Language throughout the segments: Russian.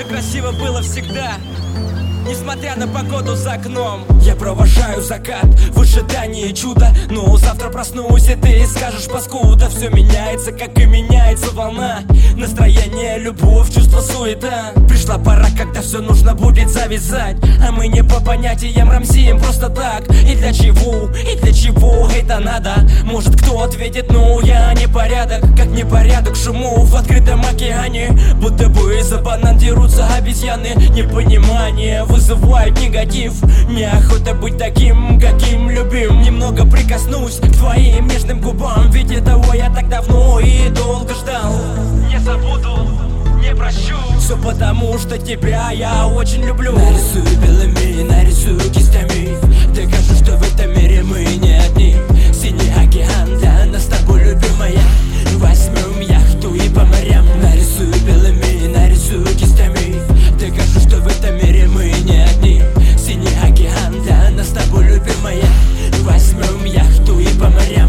же красиво было всегда, несмотря на погоду за окном. Я провожаю закат в ожидании чуда, но завтра проснусь, и ты скажешь: паскуда. Все меняется, как и меняется волна. Настроение, любовь, чувство, суета. Пришла пора, когда все нужно будет завязать, а мы не по понятиям рамсим просто так. И для чего это надо? Может, кто ответит: ну я непорядок. Как непорядок шуму в открытом океане, будто бы за банан дерутся обезьяны. Непонимание вызывает негатив. Неохота быть таким, каким любим. Немного прикоснусь к твоим нежным губам, ведь этого я так давно и долго ждал. Не забуду, не прощу, все потому, что тебя я очень люблю. Нарисую белыми, нарисую кистями. Докажу, что в этом мире мы не одни. Синий океан для нас с тобой, любимая. Возьмем яхту и по морям. Нарисую белыми, нарисую кистями. Докажу, что в этом мире мы не одни. Синий океан для нас с тобой, любимая. Возьмем яхту и по морям.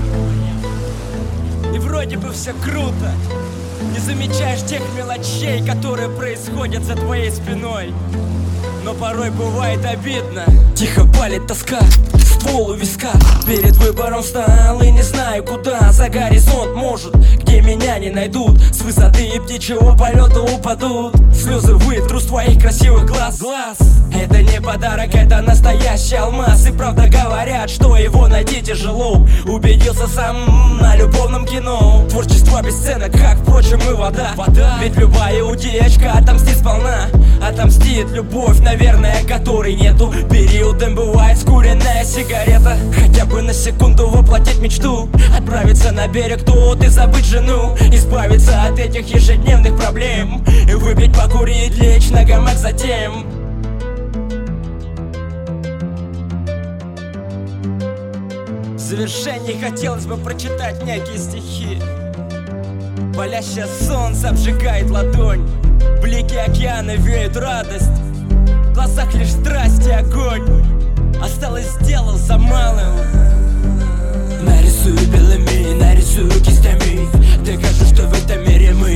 И вроде бы все круто, не замечаешь тех мелочей, которые происходят за твоей спиной. Но порой бывает обидно. Тихо палит тоска, ствол у виска. Перед выбором встал и не знаю куда. За горизонт, может, где меня не найдут. С высоты птичьего полета упадут. Слезы вытру с твоих красивых глаз. Это не подарок, это настоящий алмаз. И правда говорят, что его найти тяжело. Убедился сам на любовном кино. Творчество бесценно, как, впрочем, и вода. Ведь любая утечка отомстит сполна. Отомстит любовь, наверное, которой нету. Периодом бывает скуренная сигарета. Хотя бы на секунду воплотить мечту. Отправиться на берег тут и забыть жену. Избавиться от этих ежедневных проблем. И выпить, покурить, лечь на гамак затем. В завершении хотелось бы прочитать некие стихи. Палящее солнце обжигает ладонь. Блики океана веют радость. В глазах лишь страсть и огонь. Осталось дело за малым. Нарисую белыми, нарисую кистями. Докажу, что в этом мире мы